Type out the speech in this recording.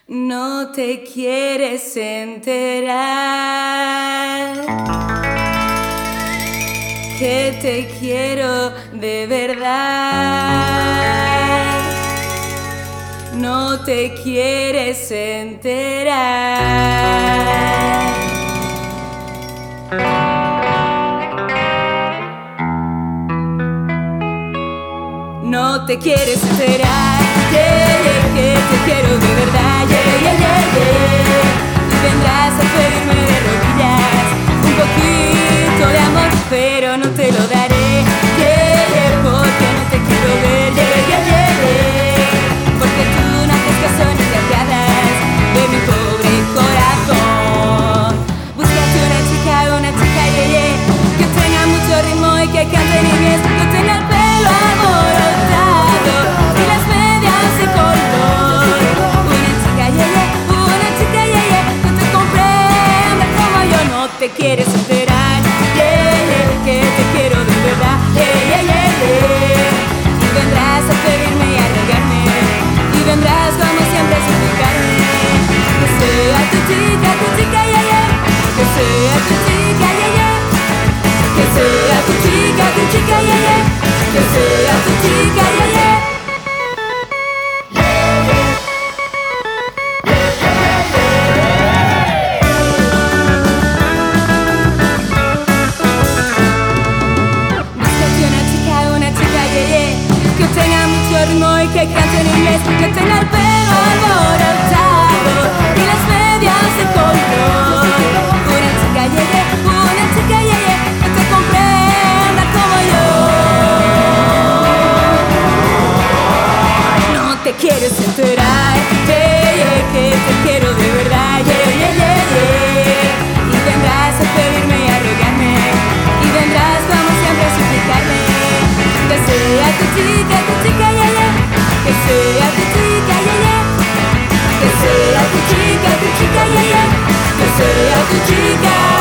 No te quieres enterar que te quiero de verdad. No te quieres enterar. No te quieres enterar, que te quiero de verdad, y vendrás a pedirme de rodillas un poquito de amor, pero no te lo daré, porque no te quiero ver, porque tú no haces caso ni te apiadas de mi pobre corazón. Búscate una chica, que tenga mucho ritmo y que cante en inglés, que tenga el pelo alborotado y las medias de color. Una chica, que te comprenda como yo. No te quieres enterar, que te quiero de verdad, y vendrás a pedirme y a rogarme, y vendrás como siempre a suplicarme que sea tu chica, que sea tu chica, que sea tu chica, que sea tu chica, que tenga mucho ritmo y que cante en inglés, que tenga el pelo alborotado y las medias de color. Una chica, que te comprenda como yo. No te quieres enterar, que te quiero de verdad, y vendrás a pedirme y a rogarme, y vendrás como siempre a suplicarme que sea tu chica, que sea tu chica, que sea tu chica, que sea tu chica.